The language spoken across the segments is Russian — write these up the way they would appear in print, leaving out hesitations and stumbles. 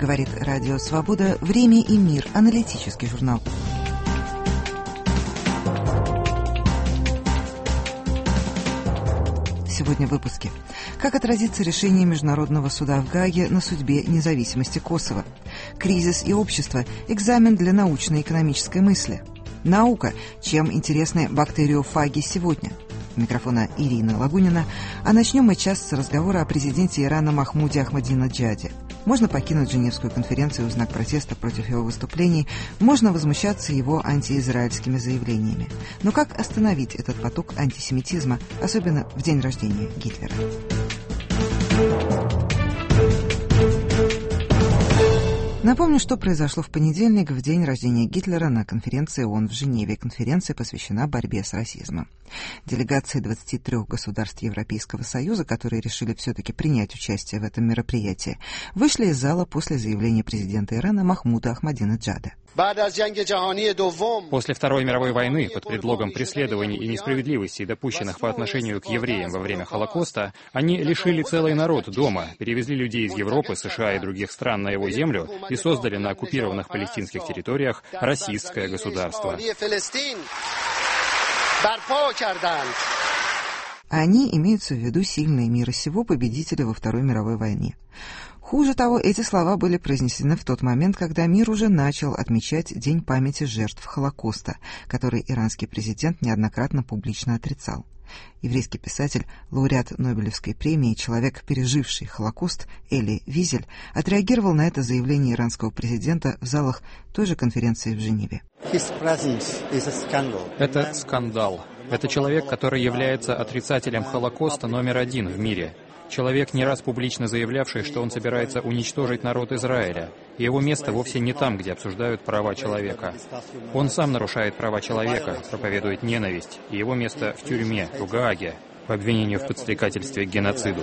Говорит Радио Свобода. Время и мир. Аналитический журнал. Сегодня в выпуске. Как отразится решение Международного суда в Гааге на судьбе независимости Косово? Кризис и общество. Экзамен для научно-экономической мысли. Наука. Чем интересны бактериофаги сегодня? У микрофона Ирина Лагунина. А начнем мы час с разговора о президенте Ирана Махмуде Ахмадинеджаде. Можно покинуть Женевскую конференцию в знак протеста против его выступлений, можно возмущаться его антиизраильскими заявлениями. Но как остановить этот поток антисемитизма, особенно в день рождения Гитлера? Напомню, что произошло в понедельник, в день рождения Гитлера, на конференции ООН в Женеве. Конференция посвящена борьбе с расизмом. Делегации 23 государств Европейского Союза, которые решили все-таки принять участие в этом мероприятии, вышли из зала после заявления президента Ирана Махмуда Ахмадинеджада. После Второй мировой войны, под предлогом преследований и несправедливостей, допущенных по отношению к евреям во время Холокоста, они лишили целый народ дома, перевезли людей из Европы, США и других стран на его землю и создали на оккупированных палестинских территориях расистское государство. Они имеются в виду сильные мира сего победители во Второй мировой войне. Хуже того, эти слова были произнесены в тот момент, когда мир уже начал отмечать День памяти жертв Холокоста, который иранский президент неоднократно публично отрицал. Еврейский писатель, лауреат Нобелевской премии, человек, переживший Холокост, Эли Визель, отреагировал на это заявление иранского президента в залах той же конференции в Женеве. Это скандал. Это человек, который является отрицателем Холокоста номер один в мире. Человек, не раз публично заявлявший, что он собирается уничтожить народ Израиля. И его место вовсе не там, где обсуждают права человека. Он сам нарушает права человека, проповедует ненависть, и его место в тюрьме, в Гааге, по обвинению в подстрекательстве к геноциду.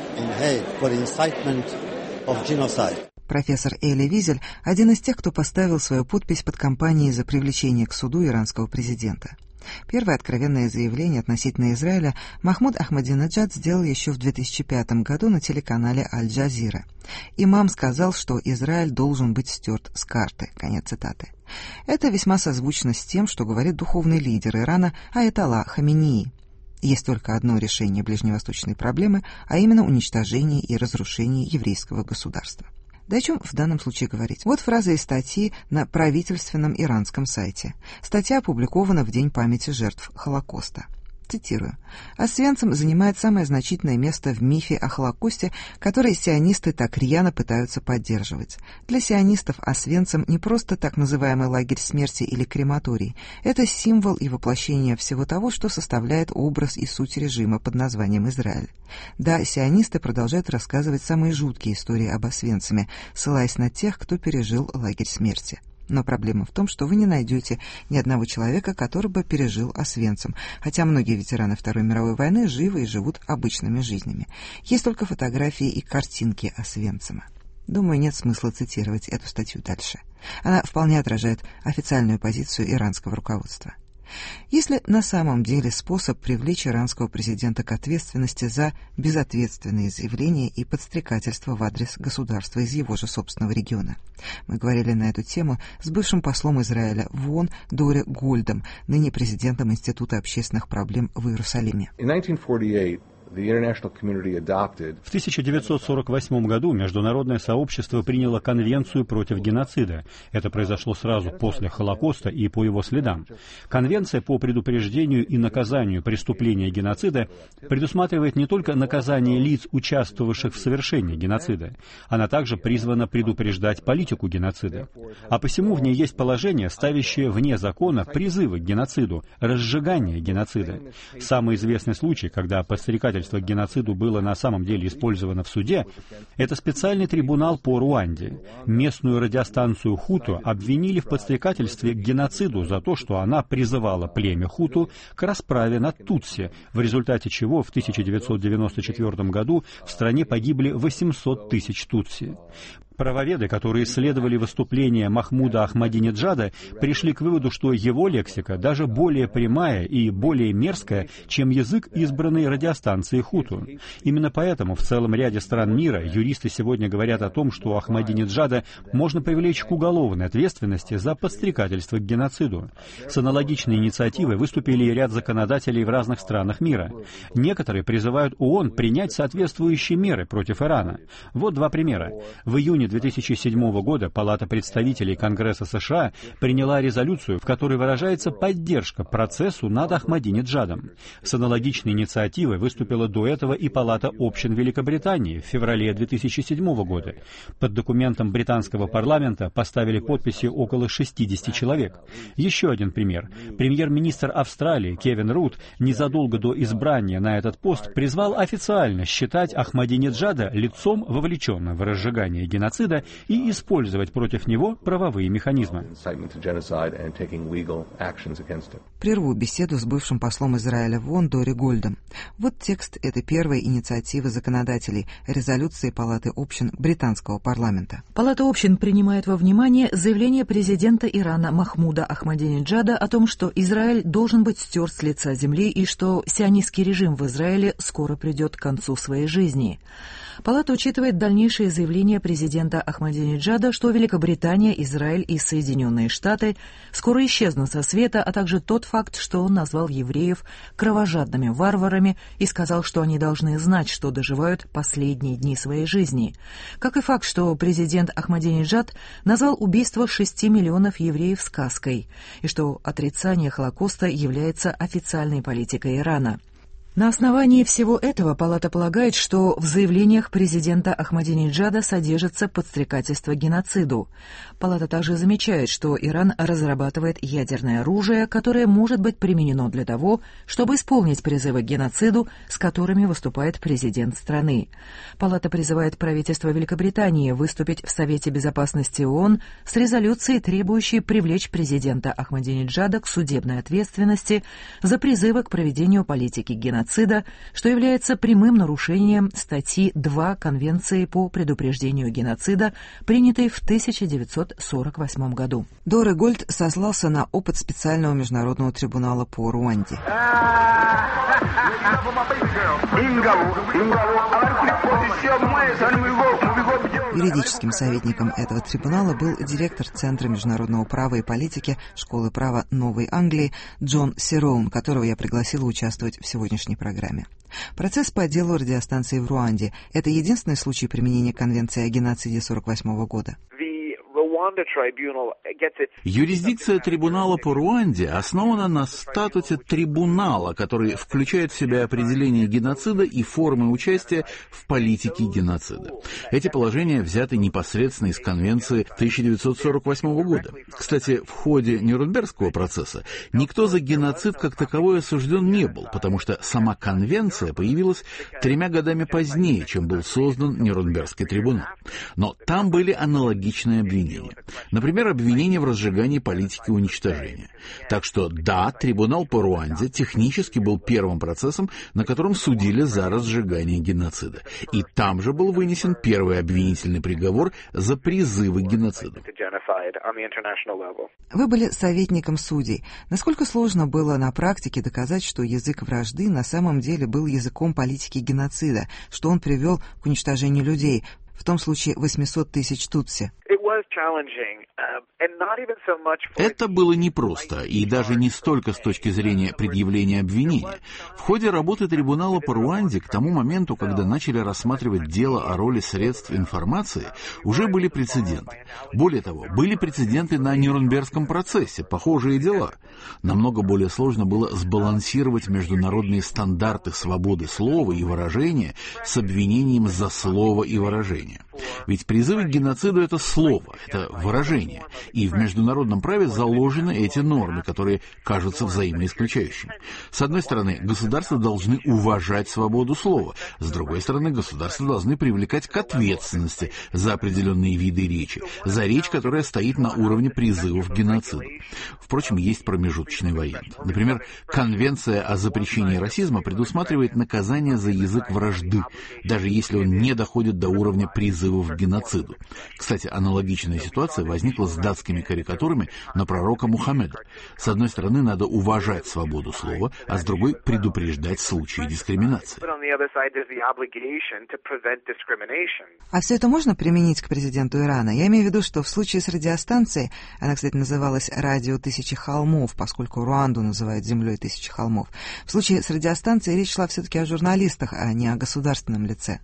Профессор Эли Визель – один из тех, кто поставил свою подпись под кампанией за привлечение к суду иранского президента. Первое откровенное заявление относительно Израиля Махмуд Ахмадинеджад сделал еще в 2005 году на телеканале Аль-Джазира. Имам сказал, что Израиль должен быть стерт с карты. Конец цитаты. Это весьма созвучно с тем, что говорит духовный лидер Ирана Аятолла Хаменеи. Есть только одно решение ближневосточной проблемы, а именно уничтожение и разрушение еврейского государства. Да о чем в данном случае говорить? Вот фраза из статьи на правительственном иранском сайте. Статья опубликована в День памяти жертв Холокоста. Цитирую. «Освенцим занимает самое значительное место в мифе о Холокосте, который сионисты так рьяно пытаются поддерживать. Для сионистов Освенцим не просто так называемый лагерь смерти или крематорий. Это символ и воплощение всего того, что составляет образ и суть режима под названием Израиль. Да, сионисты продолжают рассказывать самые жуткие истории об Освенциме, ссылаясь на тех, кто пережил лагерь смерти. Но проблема в том, что вы не найдете ни одного человека, который бы пережил Освенцим, хотя многие ветераны Второй мировой войны живы и живут обычными жизнями. Есть только фотографии и картинки Освенцима. Думаю, нет смысла цитировать эту статью дальше. Она вполне отражает официальную позицию иранского руководства. Есть ли на самом деле способ привлечь иранского президента к ответственности за безответственные заявления и подстрекательства в адрес государства из его же собственного региона? Мы говорили на эту тему с бывшим послом Израиля в ООН Дори Гольдом, ныне президентом Института общественных проблем в Иерусалиме. В 1948 году международное сообщество приняло Конвенцию против геноцида. Это произошло сразу после Холокоста и по его следам. Конвенция по предупреждению и наказанию преступления геноцида предусматривает не только наказание лиц, участвовавших в совершении геноцида. Она также призвана предупреждать политику геноцида. А посему в ней есть положение, ставящее вне закона призывы к геноциду, разжигание геноцида. Самый известный случай, когда подстрекательство к геноциду было на самом деле использовано в суде, это специальный трибунал по Руанде. Местную радиостанцию Хуту обвинили в подстрекательстве к геноциду за то, что она призывала племя Хуту к расправе над Тутси, в результате чего в 1994 году в стране погибли 800 тысяч Тутси. Правоведы, которые исследовали выступления Махмуда Ахмадинеджада, пришли к выводу, что его лексика даже более прямая и более мерзкая, чем язык избранной радиостанции Хуту. Именно поэтому в целом ряде стран мира юристы сегодня говорят о том, что Ахмадинеджада можно привлечь к уголовной ответственности за подстрекательство к геноциду. С аналогичной инициативой выступили и ряд законодателей в разных странах мира. Некоторые призывают ООН принять соответствующие меры против Ирана. Вот два примера. В июне 2007 года Палата представителей Конгресса США приняла резолюцию, в которой выражается поддержка процессу над Ахмадинеджадом. С аналогичной инициативой выступила до этого и Палата общин Великобритании в феврале 2007 года. Под документом британского парламента поставили подписи около 60 человек. Еще один пример. Премьер-министр Австралии Кевин Рут незадолго до избрания на этот пост призвал официально считать Ахмадинеджада лицом, вовлеченным в разжигание геноцида, и использовать против него правовые механизмы. Прерву беседу с бывшим послом Израиля в ООН Дори Гольдом. Вот текст этой первой инициативы законодателей резолюции Палаты общин британского парламента. Палата общин принимает во внимание заявление президента Ирана Махмуда Ахмадинеджада о том, что Израиль должен быть стерт с лица земли и что сионистский режим в Израиле скоро придет к концу своей жизни. Палата учитывает дальнейшие заявления президента Ахмадинеджада, что Великобритания, Израиль и Соединенные Штаты скоро исчезнут со света, а также тот факт, что он назвал евреев кровожадными варварами и сказал, что они должны знать, что доживают последние дни своей жизни. Как и факт, что президент Ахмадинеджад назвал убийство 6 миллионов евреев сказкой, и что отрицание Холокоста является официальной политикой Ирана. На основании всего этого Палата полагает, что в заявлениях президента Ахмадинеджада содержится подстрекательство к геноциду. Палата также замечает, что Иран разрабатывает ядерное оружие, которое может быть применено для того, чтобы исполнить призывы к геноциду, с которыми выступает президент страны. Палата призывает правительство Великобритании выступить в Совете Безопасности ООН с резолюцией, требующей привлечь президента Ахмадинеджада к судебной ответственности за призывы к проведению политики геноцида, что является прямым нарушением статьи 2 Конвенции по предупреждению геноцида, принятой в 1948 году. Дори Гольд сослался на опыт специального международного трибунала по Руанде. Юридическим советником этого трибунала был директор Центра международного права и политики Школы права Новой Англии Джон Сироун, которого я пригласила участвовать в сегодняшней программе. Процесс по делу радиостанции в Руанде – это единственный случай применения Конвенции о геноциде 1948 года. Юрисдикция трибунала по Руанде основана на статуте трибунала, который включает в себя определение геноцида и формы участия в политике геноцида. Эти положения взяты непосредственно из Конвенции 1948 года. Кстати, в ходе Нюрнбергского процесса никто за геноцид как таковой осужден не был, потому что сама Конвенция появилась 3 годами позднее, чем был создан Нюрнбергский трибунал. Но там были аналогичные обвинения. Например, обвинение в разжигании политики уничтожения. Так что, да, трибунал по Руанде технически был первым процессом, на котором судили за разжигание геноцида. И там же был вынесен первый обвинительный приговор за призывы к геноциду. Вы были советником судей. Насколько сложно было на практике доказать, что язык вражды на самом деле был языком политики геноцида, что он привел к уничтожению людей, в том случае 800 тысяч тутси? Это было непросто, и даже не столько с точки зрения предъявления обвинения. В ходе работы трибунала по Руанде к тому моменту, когда начали рассматривать дело о роли средств информации, уже были прецеденты. Более того, были прецеденты на Нюрнбергском процессе, похожие дела. Намного более сложно было сбалансировать международные стандарты свободы слова и выражения с обвинением за слово и выражение. Ведь призывы к геноциду — это слово, это выражение. И в международном праве заложены эти нормы, которые кажутся взаимоисключающими. С одной стороны, государства должны уважать свободу слова. С другой стороны, государства должны привлекать к ответственности за определенные виды речи, за речь, которая стоит на уровне призывов к геноциду. Впрочем, есть промежуточный вариант. Например, Конвенция о запрещении расизма предусматривает наказание за язык вражды, даже если он не доходит до уровня призыва призывов к геноциду. Кстати, аналогичная ситуация возникла с датскими карикатурами на пророка Мухаммеда. С одной стороны, надо уважать свободу слова, а с другой — предупреждать случаи дискриминации. А все это можно применить к президенту Ирана? Я имею в виду, что в случае с радиостанцией, она, кстати, называлась «Радио Тысячи холмов», поскольку Руанду называют «Землей Тысячи холмов». В случае с радиостанцией речь шла все-таки о журналистах, а не о государственном лице.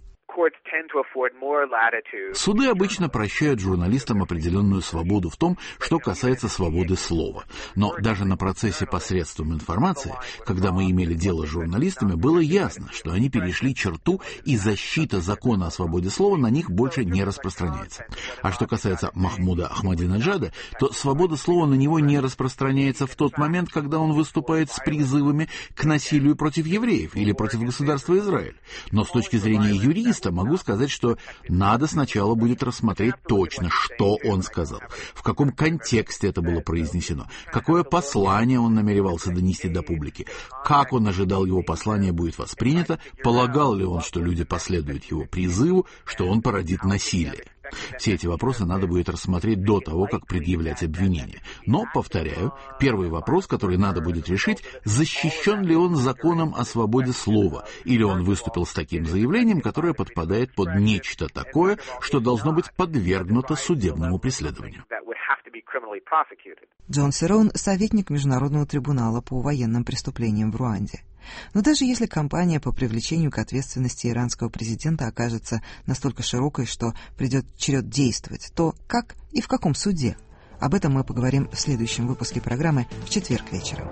Суды обычно прощают журналистам определенную свободу в том, что касается свободы слова. Но даже на процессе посредством информации, когда мы имели дело с журналистами, было ясно, что они перешли черту, и защита закона о свободе слова на них больше не распространяется. А что касается Махмуда Ахмадинеджада, то свобода слова на него не распространяется в тот момент, когда он выступает с призывами к насилию против евреев или против государства Израиль. Но с точки зрения юриста могу сказать, что надо сначала будет рассмотреть точно, что он сказал, в каком контексте это было произнесено, какое послание он намеревался донести до публики, как он ожидал его послание будет воспринято, полагал ли он, что люди последуют его призыву, что он породит насилие. Все эти вопросы надо будет рассмотреть до того, как предъявлять обвинение. Но, повторяю, первый вопрос, который надо будет решить, защищен ли он законом о свободе слова, или он выступил с таким заявлением, которое подпадает под нечто такое, что должно быть подвергнуто судебному преследованию. Джон Серон — советник Международного трибунала по военным преступлениям в Руанде. Но даже если кампания по привлечению к ответственности иранского президента окажется настолько широкой, что придет черед действовать, то как и в каком суде? Об этом мы поговорим в следующем выпуске программы в четверг вечером.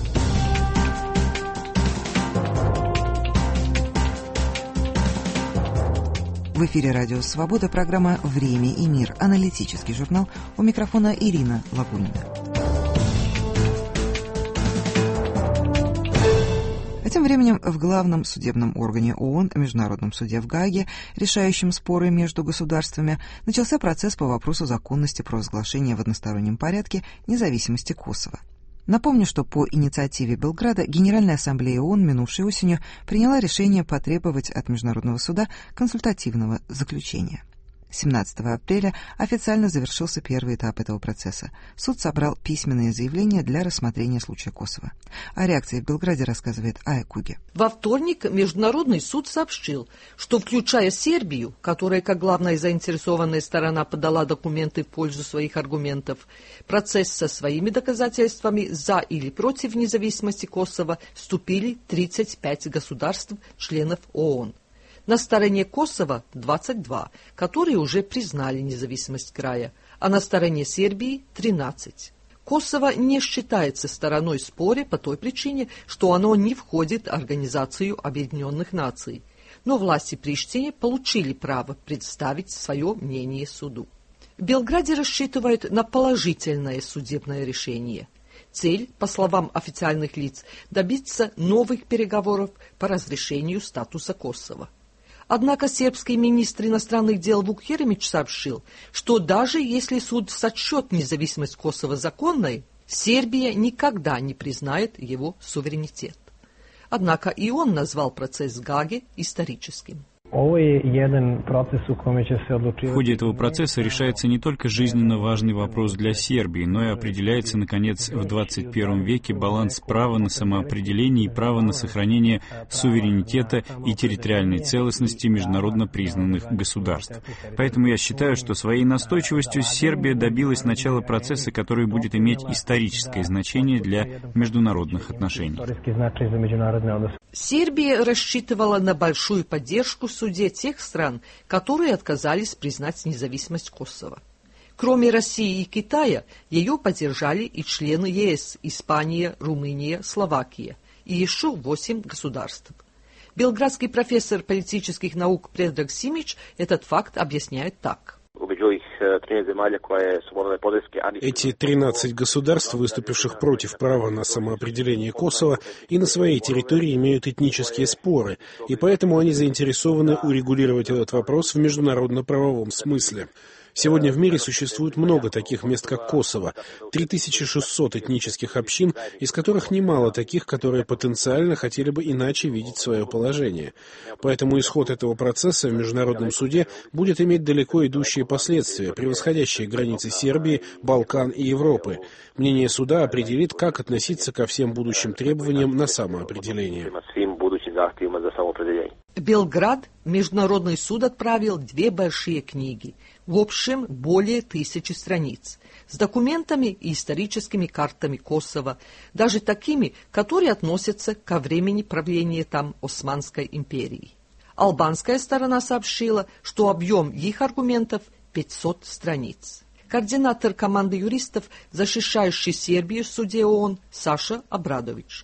В эфире «Радио Свобода», программа «Время и мир», аналитический журнал. У микрофона Ирина Лапунина. А тем временем в главном судебном органе ООН, Международном суде в Гааге, решающем споры между государствами, начался процесс по вопросу законности провозглашения в одностороннем порядке независимости Косово. Напомню, что по инициативе Белграда Генеральная ассамблея ООН минувшей осенью приняла решение потребовать от Международного суда консультативного заключения. 17 апреля официально завершился первый этап этого процесса. Суд собрал письменные заявления для рассмотрения случая Косово. О реакции в Белграде рассказывает Ая Куги. Во вторник Международный суд сообщил, что, включая Сербию, которая как главная заинтересованная сторона подала документы в пользу своих аргументов, процесс со своими доказательствами за или против независимости Косово вступили 35 государств, членов ООН. На стороне Косово 22, которые уже признали независимость края, а на стороне Сербии 13. Косово не считается стороной в споре по той причине, что оно не входит в Организацию Объединенных Наций, но власти Приштины получили право представить свое мнение суду. В Белграде рассчитывают на положительное судебное решение. Цель, по словам официальных лиц, добиться новых переговоров по разрешению статуса Косово. Однако сербский министр иностранных дел Вук Jeremić сообщил, что даже если суд сочтет независимость Косово законной, Сербия никогда не признает его суверенитет. Однако и он назвал процесс в Гааге историческим. В ходе этого процесса решается не только жизненно важный вопрос для Сербии, но и определяется, наконец, в 21 веке баланс права на самоопределение и права на сохранение суверенитета и территориальной целостности международно признанных государств. Поэтому я считаю, что своей настойчивостью Сербия добилась начала процесса, который будет иметь историческое значение для международных отношений. Сербия рассчитывала на большую поддержку в суде тех стран, которые отказались признать независимость Косово. Кроме России и Китая, ее поддержали и члены ЕС, Испания, Румыния, Словакия и еще 8 государств. Белградский профессор политических наук Предраг Симич этот факт объясняет так. Эти 13 государств, выступивших против права на самоопределение Косово, и на своей территории имеют этнические споры, и поэтому они заинтересованы урегулировать этот вопрос в международно-правовом смысле. Сегодня в мире существует много таких мест, как Косово. 3600 этнических общин, из которых немало таких, которые потенциально хотели бы иначе видеть свое положение. Поэтому исход этого процесса в Международном суде будет иметь далеко идущие последствия, превосходящие границы Сербии, Балкан и Европы. Мнение суда определит, как относиться ко всем будущим требованиям на самоопределение. Белград Международный суд отправил 2 большие книги, в общем более 1000 страниц, с документами и историческими картами Косово, даже такими, которые относятся ко времени правления там Османской империи. Албанская сторона сообщила, что объем их аргументов 500 страниц. Координатор команды юристов, защищающий Сербию в суде ООН, Саша Абрадович.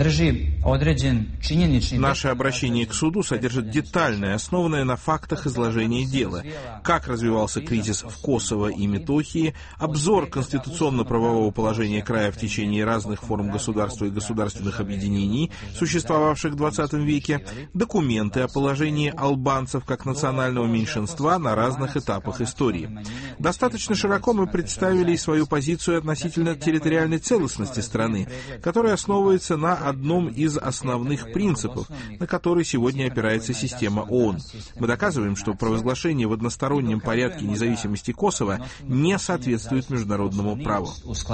Наше обращение к суду содержит детальное, основанное на фактах изложение дела, как развивался кризис в Косово и Метохии, обзор конституционно-правового положения края в течение разных форм государства и государственных объединений, существовавших в 20 веке, документы о положении албанцев как национального меньшинства на разных этапах истории. Достаточно широко мы представили и свою позицию относительно территориальной целостности страны, которая основывается на одном из основных принципов, на который сегодня опирается система ООН. Мы доказываем, что провозглашение в одностороннем порядке независимости Косово не соответствует международному праву.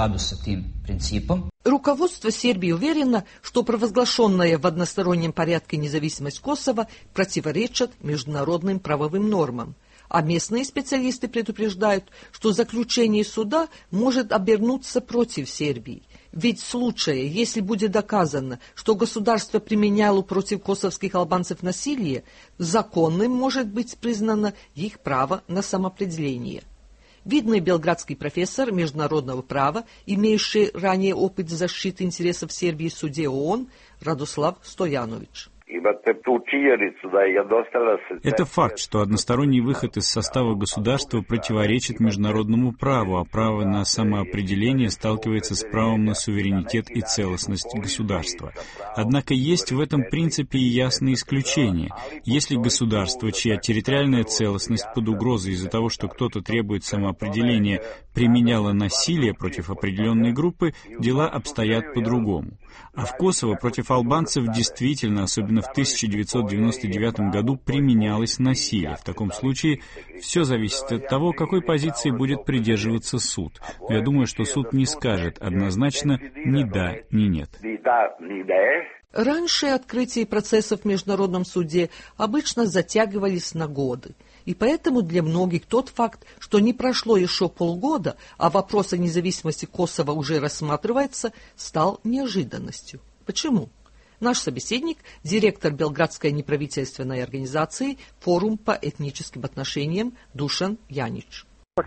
Руководство Сербии уверено, что провозглашенная в одностороннем порядке независимость Косово противоречит международным правовым нормам. А местные специалисты предупреждают, что заключение суда может обернуться против Сербии. Ведь в случае, если будет доказано, что государство применяло против косовских албанцев насилие, законным может быть признано их право на самоопределение. Видный белградский профессор международного права, имеющий ранее опыт защиты интересов Сербии в суде ООН, Радослав Стоянович. Это факт, что односторонний выход из состава государства противоречит международному праву, а право на самоопределение сталкивается с правом на суверенитет и целостность государства. Однако есть в этом принципе и ясные исключения. Если государство, чья территориальная целостность под угрозой из-за того, что кто-то требует самоопределения, применяло насилие против определенной группы, дела обстоят по-другому. А в Косово против албанцев действительно, особенно в 1999 году, применялось насилие. В таком случае все зависит от того, какой позиции будет придерживаться суд. Но я думаю, что суд не скажет однозначно ни да, ни нет. Раньше открытие процессов в Международном суде обычно затягивались на годы. И поэтому для многих тот факт, что не прошло еще полгода, а вопрос о независимости Косово уже рассматривается, стал неожиданностью. Почему? Наш собеседник, директор Белградской неправительственной организации «Форум по этническим отношениям» Душан Янич.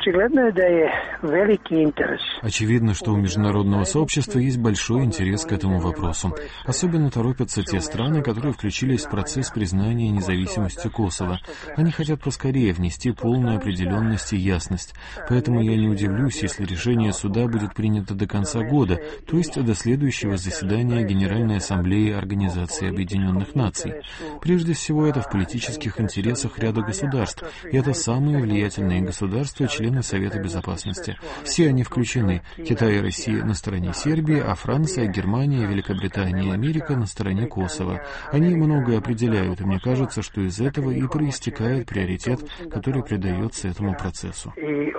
Очевидно, что у международного сообщества есть большой интерес к этому вопросу. Особенно торопятся те страны, которые включились в процесс признания независимости Косово. Они хотят поскорее внести полную определенность и ясность. Поэтому я не удивлюсь, если решение суда будет принято до конца года, то есть до следующего заседания Генеральной Ассамблеи Организации Объединенных Наций. Прежде всего, это в политических интересах ряда государств, и это самые влиятельные государства, члены Совета Безопасности. Все они включены. Китай и Россия на стороне Сербии, а Франция, Германия, Великобритания и Америка на стороне Косово. Они многое определяют, и мне кажется, что из этого и проистекает приоритет, который придается этому процессу.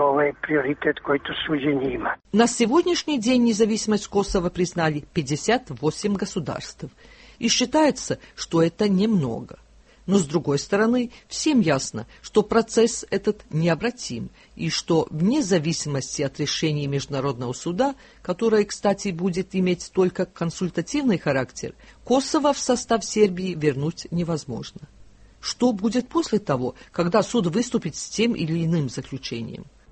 На сегодняшний день независимость Косово признали 58 государств. И считается, что это немного. Но, с другой стороны, всем ясно, что процесс этот необратим, и что вне зависимости от решения Международного суда, которое, кстати, будет иметь только консультативный характер, Косово в состав Сербии вернуть невозможно. Что будет после того, когда суд выступит с тем или иным заключением?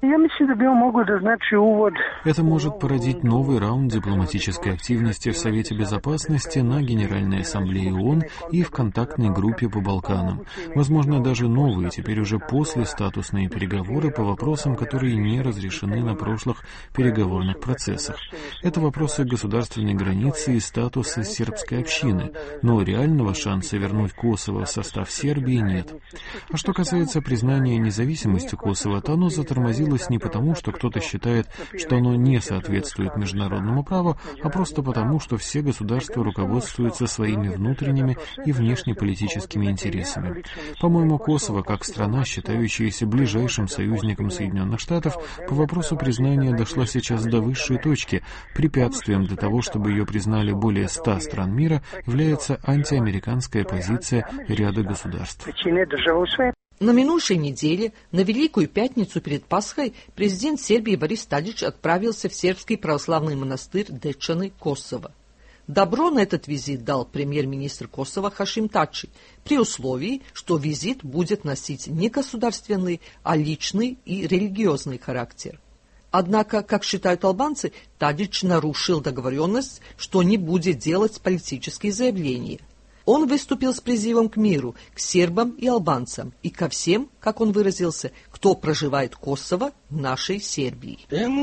Это может породить новый раунд дипломатической активности в Совете Безопасности, на Генеральной Ассамблее ООН и в контактной группе по Балканам. Возможно, даже новые, теперь уже после статусные переговоры по вопросам, которые не разрешены на прошлых переговорных процессах. Это вопросы государственной границы и статуса сербской общины, но реального шанса вернуть Косово в состав Сербии нет. А что касается признания независимости Косово, то оно затормозилось не потому, что кто-то считает, что оно не соответствует международному праву, а просто потому, что все государства руководствуются своими внутренними и внешнеполитическими интересами. По-моему, Косово, как страна, считающаяся ближайшим союзником Соединенных Штатов, по вопросу признания дошла сейчас до высшей точки. Препятствием для того, чтобы ее признали более 100 стран мира, является антиамериканская позиция ряда государств. На минувшей неделе, на Великую Пятницу перед Пасхой, президент Сербии Борис Тадич отправился в сербский православный монастырь Дечаны, Косово. Добро на этот визит дал премьер-министр Косово Хашим Тачи, при условии, что визит будет носить не государственный, а личный и религиозный характер. Однако, как считают албанцы, Тадич нарушил договоренность, что не будет делать политические заявления. Он выступил с призывом к миру, к сербам и албанцам, и ко всем, как он выразился, кто проживает в Косово, в нашей Сербии.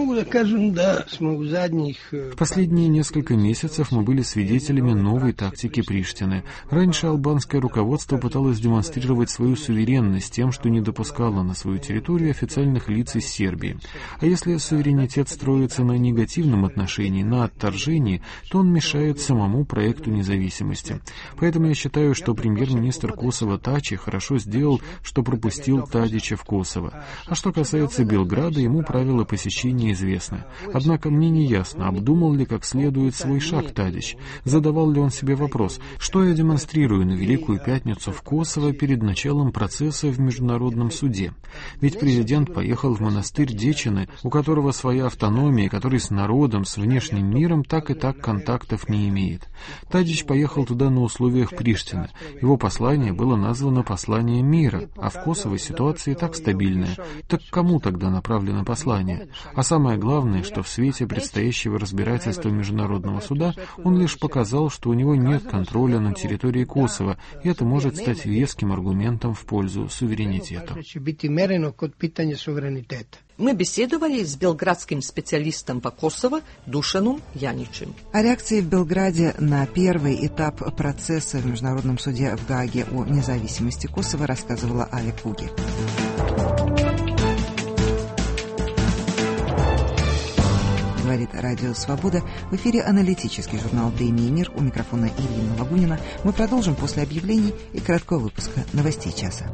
В последние несколько месяцев мы были свидетелями новой тактики Приштины. Раньше албанское руководство пыталось демонстрировать свою суверенность тем, что не допускало на свою территорию официальных лиц из Сербии. А если суверенитет строится на негативном отношении, на отторжении, то он мешает самому проекту независимости. Поэтому я считаю, что премьер-министр Косово Тачи хорошо сделал, что пропустил Тадича в Косово. А что касается Белграда, ему правила посещения известны. Однако мне не ясно, обдумал ли как следует свой шаг Тадич. Задавал ли он себе вопрос, что я демонстрирую на Великую Пятницу в Косово перед началом процесса в Международном суде. Ведь президент поехал в монастырь Дечаны, у которого своя автономия, который с народом, с внешним миром так и так контактов не имеет. Тадич поехал туда на условиях Приштины. Его послание было названо «Послание мира», а в Косово ситуация и так стабильная. Так кому тогда направлено послание? А самое главное, что в свете предстоящего разбирательства Международного суда он лишь показал, что у него нет контроля над территорией Косово, и это может стать веским аргументом в пользу суверенитета. Мы беседовали с белградским специалистом по Косово Душаном Яничем. О реакции в Белграде на первый этап процесса в Международном суде в Гааге о независимости Косово рассказывала Аля Пуги. Говорит Радио Свобода. В эфире аналитический журнал «Время и мир». У микрофона Ирина Лагунина. Мы продолжим после объявлений и короткого выпуска новостей часа.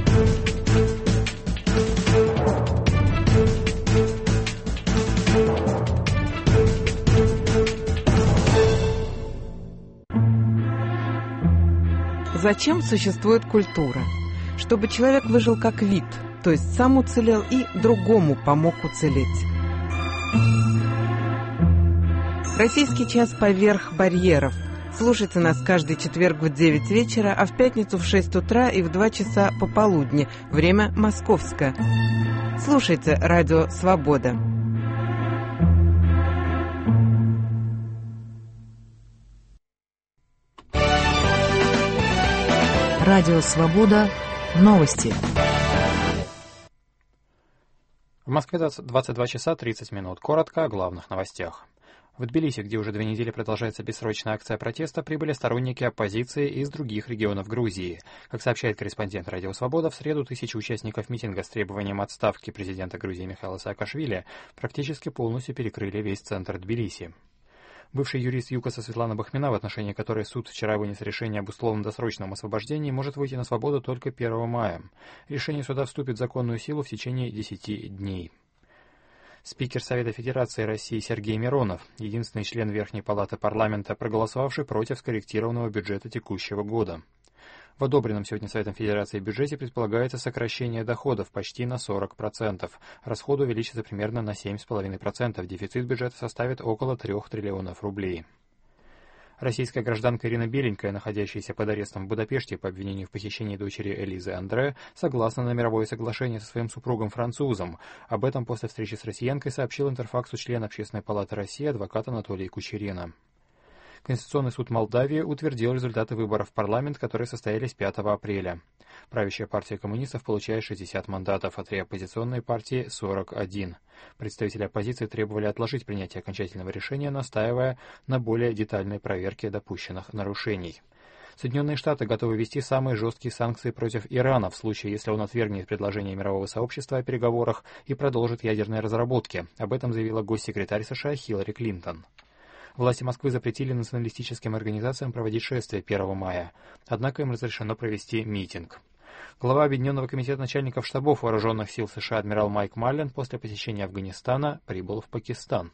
Зачем существует культура? Чтобы человек выжил как вид, то есть сам уцелел и другому помог уцелеть. Российский час поверх барьеров. Слушайте нас каждый четверг в 9 вечера, а в пятницу в 6 утра и в 2 часа пополудни. Время московское. Слушайте Радио Свобода. Радио Свобода. Новости. В Москве 22 часа 30 минут. Коротко о главных новостях. В Тбилиси, где уже 2 недели продолжается бессрочная акция протеста, прибыли сторонники оппозиции из других регионов Грузии. Как сообщает корреспондент «Радио Свобода», в среду тысячи участников митинга с требованием отставки президента Грузии Михаила Саакашвили практически полностью перекрыли весь центр Тбилиси. Бывший юрист ЮКОСа Светлана Бахмина, в отношении которой суд вчера вынес решение об условно-досрочном освобождении, может выйти на свободу только 1 мая. Решение суда вступит в законную силу в течение 10 дней. Спикер Совета Федерации России Сергей Миронов, единственный член Верхней Палаты парламента, проголосовавший против скорректированного бюджета текущего года. В одобренном сегодня Советом Федерации бюджете предполагается сокращение доходов почти на 40%. Расходы увеличатся примерно на 7,5%. Дефицит бюджета составит около 3 триллионов рублей. Российская гражданка Ирина Беленькая, находящаяся под арестом в Будапеште по обвинению в похищении дочери Элизы Андре, согласна на мировое соглашение со своим супругом-французом. Об этом после встречи с россиянкой сообщил Интерфаксу член Общественной палаты России адвокат Анатолий Кучерена. Конституционный суд Молдавии утвердил результаты выборов в парламент, которые состоялись 5 апреля. Правящая партия коммунистов получает 60 мандатов, а 3 оппозиционные партии – 41. Представители оппозиции требовали отложить принятие окончательного решения, настаивая на более детальной проверке допущенных нарушений. Соединенные Штаты готовы ввести самые жесткие санкции против Ирана в случае, если он отвергнет предложение мирового сообщества о переговорах и продолжит ядерные разработки. Об этом заявила госсекретарь США Хиллари Клинтон. Власти Москвы запретили националистическим организациям проводить шествие 1 мая, однако им разрешено провести митинг. Глава Объединенного комитета начальников штабов вооруженных сил США адмирал Майк Маллен после посещения Афганистана прибыл в Пакистан.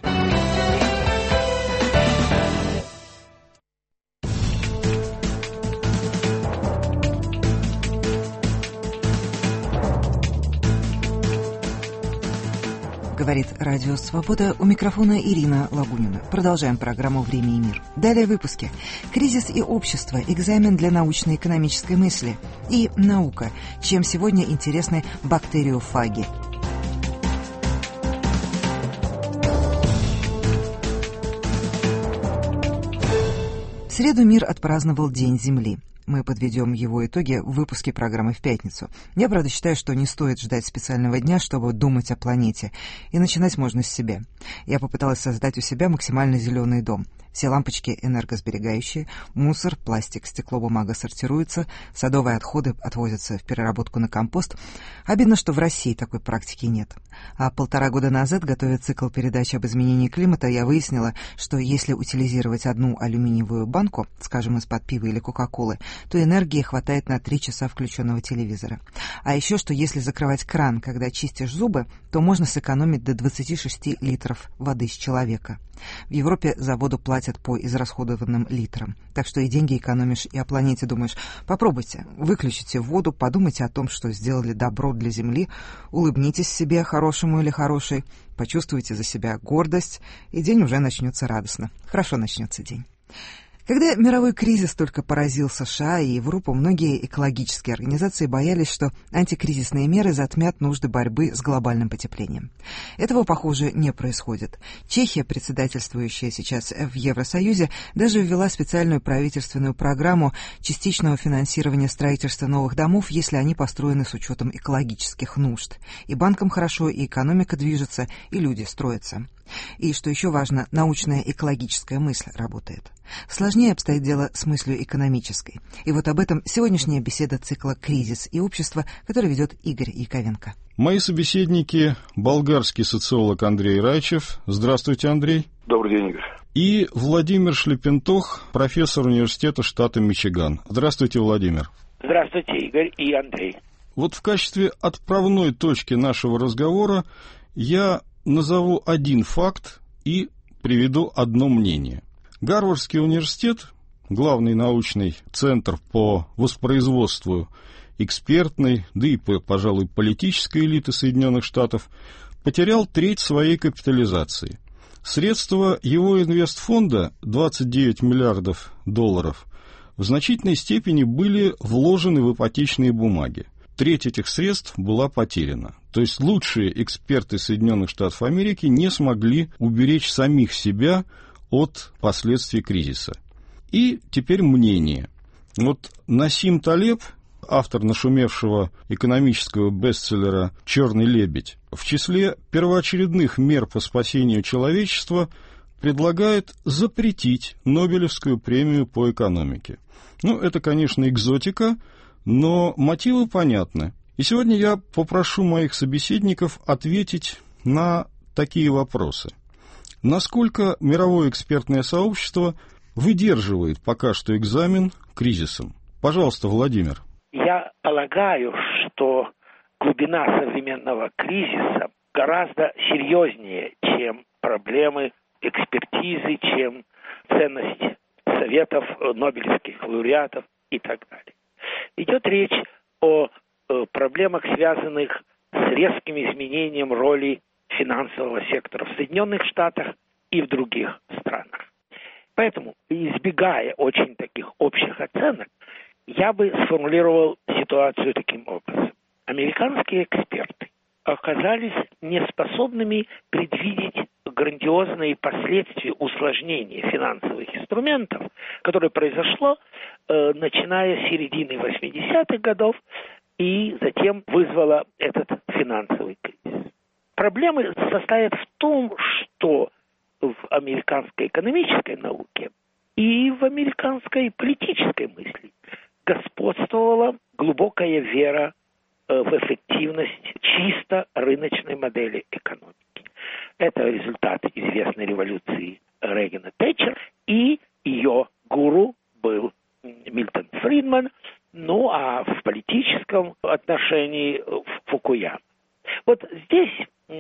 Говорит Радио Свобода, у микрофона Ирина Лагунина. Продолжаем программу «Время и мир». Далее в выпуске. Кризис и общество. Экзамен для научно-экономической мысли. И наука. Чем сегодня интересны бактериофаги. В среду мир отпраздновал День Земли. Мы подведем его итоги в выпуске программы в пятницу. Я, правда, считаю, что не стоит ждать специального дня, чтобы думать о планете. И начинать можно с себя. Я попыталась создать у себя максимально зеленый дом. Все лампочки энергосберегающие, мусор, пластик, стекло, бумага сортируются, садовые отходы отвозятся в переработку на компост. Обидно, что в России такой практики нет. А 1,5 года назад, готовя цикл передач об изменении климата, я выяснила, что если утилизировать одну алюминиевую банку, скажем, из-под пива или кока-колы, то энергии хватает на 3 часа включенного телевизора. А еще, что если закрывать кран, когда чистишь зубы, то можно сэкономить до 26 литров воды с человека. В Европе за воду платят по израсходованным литрам. Так что и деньги экономишь, и о планете думаешь. Попробуйте, выключите воду, подумайте о том, что сделали добро для Земли, улыбнитесь себе, хорошему или хорошей, почувствуйте за себя гордость, и день уже начнется радостно. Хорошо начнется день. Когда мировой кризис только поразил США и Европу, многие экологические организации боялись, что антикризисные меры затмят нужды борьбы с глобальным потеплением. Этого, похоже, не происходит. Чехия, председательствующая сейчас в Евросоюзе, даже ввела специальную правительственную программу частичного финансирования строительства новых домов, если они построены с учетом экологических нужд. И банкам хорошо, и экономика движется, и люди строятся. И, что еще важно, научная экологическая мысль работает. Сложнее обстоит дело с мыслью экономической. И вот об этом сегодняшняя беседа цикла «Кризис и общество», который ведет Игорь Яковенко. Мои собеседники – болгарский социолог Андрей Райчев. Здравствуйте, Андрей. Добрый день, Игорь. И Владимир Шлепентох, профессор университета штата Мичиган. Здравствуйте, Владимир. Здравствуйте, Игорь и Андрей. Вот в качестве отправной точки нашего разговора я назову один факт и приведу одно мнение. Гарвардский университет, главный научный центр по воспроизводству экспертной, да и, пожалуй, политической элиты Соединенных Штатов, потерял треть своей капитализации. Средства его инвестфонда, 29 миллиардов долларов, в значительной степени были вложены в ипотечные бумаги. Треть этих средств была потеряна. То есть лучшие эксперты Соединенных Штатов Америки не смогли уберечь самих себя от последствий кризиса. И теперь мнение. Вот Насим Талеб, автор нашумевшего экономического бестселлера «Черный лебедь», в числе первоочередных мер по спасению человечества предлагает запретить Нобелевскую премию по экономике. Это, конечно, экзотика, но мотивы понятны. И сегодня я попрошу моих собеседников ответить на такие вопросы. Насколько мировое экспертное сообщество выдерживает пока что экзамен кризисом? Пожалуйста, Владимир. Я полагаю, что глубина современного кризиса гораздо серьезнее, чем проблемы экспертизы, чем ценность советов нобелевских лауреатов и так далее. Идет речь о проблемах, связанных с резким изменением роли финансового сектора в Соединенных Штатах и в других странах. Поэтому, избегая очень таких общих оценок, я бы сформулировал ситуацию таким образом. Американские эксперты оказались неспособными предвидеть грандиозные последствия усложнения финансовых инструментов, которое произошло, начиная с середины 80-х годов и затем вызвало этот финансовый кризис. Проблема состоит в том, что в американской экономической науке и в американской политической мысли господствовала глубокая вера в эффективность чисто рыночной модели экономики. Это результат известной революции Рейгана Тэтчер, и ее гуру был Милтон Фридман, ну а в политическом отношении Фукуяма. Вот здесь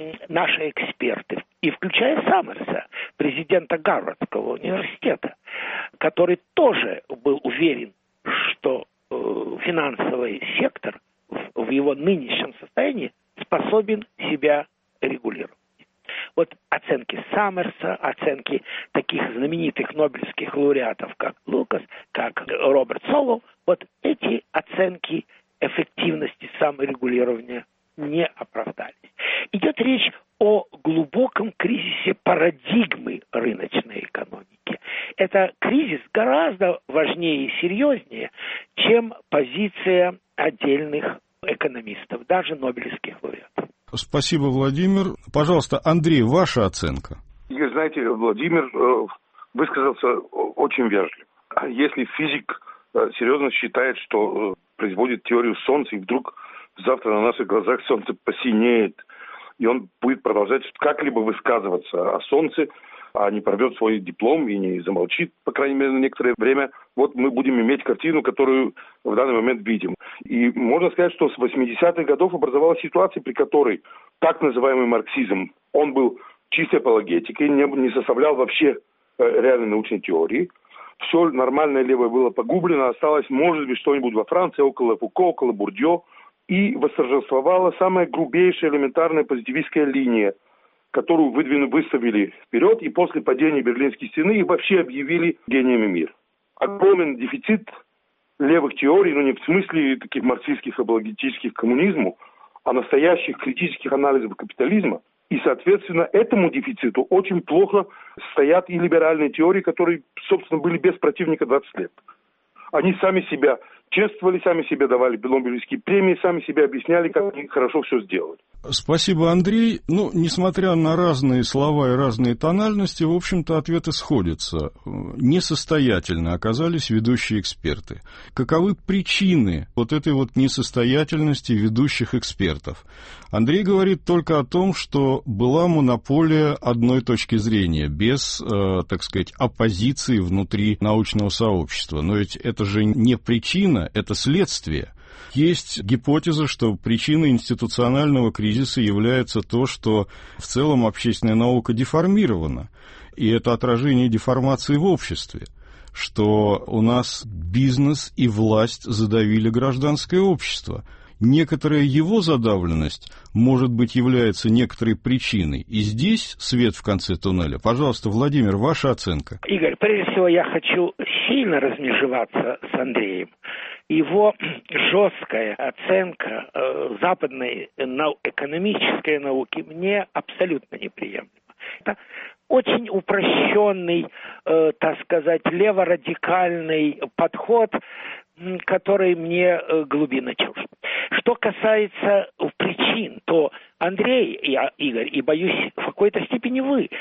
наши эксперты, и включая Саммерса, президента Гарвардского университета, который тоже был уверен, что финансовый сектор в его нынешнем состоянии способен себя регулировать. Вот оценки Саммерса, оценки таких знаменитых нобелевских лауреатов, как Лукас, как Роберт Солоу, вот эти оценки эффективности саморегулирования не оправдались. Идет речь о глубоком кризисе парадигмы рыночной экономики. Это кризис гораздо важнее и серьезнее, чем позиция отдельных экономистов, даже нобелевских лауреатов. Спасибо, Владимир. Пожалуйста, Андрей, ваша оценка. Игорь, знаете, Владимир высказался очень вежливо. Если физик серьезно считает, что производит теорию Солнца, и вдруг завтра на наших глазах Солнце посинеет, и он будет продолжать как-либо высказываться о Солнце, а не порвет свой диплом и не замолчит, по крайней мере, на некоторое время, вот мы будем иметь картину, которую в данный момент видим. И можно сказать, что с 80-х годов образовалась ситуация, при которой так называемый марксизм, он был чистой апологетикой, не составлял вообще реальной научной теории. Все нормальное левое было погублено, осталось, может быть, что-нибудь во Франции, около Фуко, около Бурдье, и восторжествовала самая грубейшая элементарная позитивистская линия, которую выставили вперед, и после падения Берлинской стены их вообще объявили гениями мира. Огромен дефицит левых теорий, но не в смысле таких марксистских апологетических коммунизму, а настоящих критических анализов капитализма. И, соответственно, этому дефициту очень плохо стоят и либеральные теории, которые, собственно, были без противника 20 лет. Они сами себя чествовали, сами себе давали Нобелевские премии, сами себе объясняли, как они хорошо все сделали. Спасибо, Андрей. Ну, несмотря на разные слова и разные тональности, в общем-то, ответы сходятся. Несостоятельно оказались ведущие эксперты. Каковы причины вот этой вот несостоятельности ведущих экспертов? Андрей говорит только о том, что была монополия одной точки зрения, без, так сказать, оппозиции внутри научного сообщества. Но ведь это же не причина, это следствие. Есть гипотеза, что причиной институционального кризиса является то, что в целом общественная наука деформирована, и это отражение деформации в обществе, что у нас бизнес и власть задавили гражданское общество. Некоторая его задавленность, может быть, является некоторой причиной. И здесь свет в конце туннеля. Пожалуйста, Владимир, ваша оценка. Игорь, прежде всего я хочу сильно размежеваться с Андреем. Его жесткая оценка западной экономической науки мне абсолютно неприемлема. Это очень упрощенный, так сказать, леворадикальный подход, который мне глубинно чужд. Что касается причин, то Андрей, Игорь, и, боюсь, в какой-то степени вы